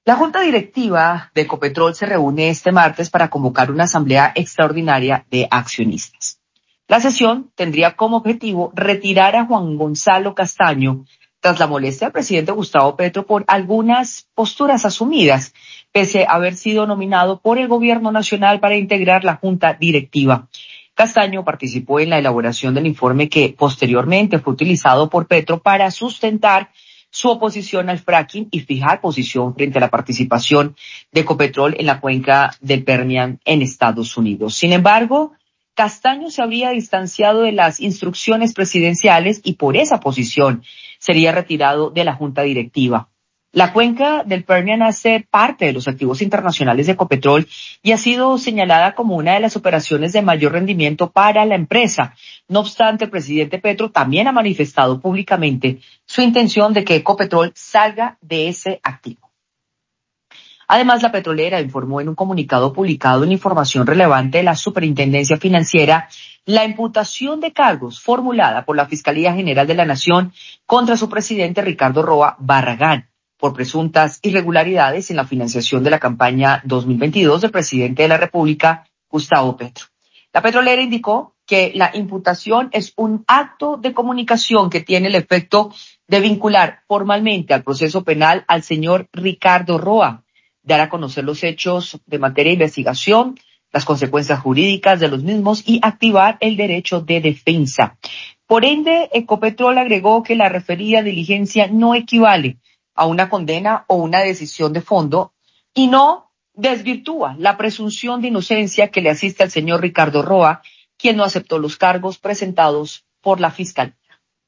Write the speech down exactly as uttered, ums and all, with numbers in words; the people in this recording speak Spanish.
La Junta Directiva de Ecopetrol se reúne este martes para convocar una asamblea extraordinaria de accionistas. La sesión tendría como objetivo retirar a Juan Gonzalo Castaño tras la molestia del presidente Gustavo Petro por algunas posturas asumidas, pese a haber sido nominado por el gobierno nacional para integrar la Junta Directiva. Castaño participó en la elaboración del informe que posteriormente fue utilizado por Petro para sustentar su oposición al fracking y fijar posición frente a la participación de Ecopetrol en la cuenca del Permian en Estados Unidos. Sin embargo, Castaño se habría distanciado de las instrucciones presidenciales y por esa posición sería retirado de la Junta Directiva. La cuenca del Permian hace parte de los activos internacionales de Ecopetrol y ha sido señalada como una de las operaciones de mayor rendimiento para la empresa. No obstante, el presidente Petro también ha manifestado públicamente su intención de que Ecopetrol salga de ese activo. Además, la petrolera informó en un comunicado publicado en información relevante de la Superintendencia Financiera la imputación de cargos formulada por la Fiscalía General de la Nación contra su presidente Ricardo Roa Barragán por presuntas irregularidades en la financiación de la campaña dos mil veintidós del presidente de la República, Gustavo Petro. La petrolera indicó que la imputación es un acto de comunicación que tiene el efecto de vincular formalmente al proceso penal al señor Ricardo Roa, dar a conocer los hechos de materia de investigación, las consecuencias jurídicas de los mismos y activar el derecho de defensa. Por ende, Ecopetrol agregó que la referida diligencia no equivale a una condena o una decisión de fondo y no desvirtúa la presunción de inocencia que le asiste al señor Ricardo Roa, quien no aceptó los cargos presentados por la Fiscalía.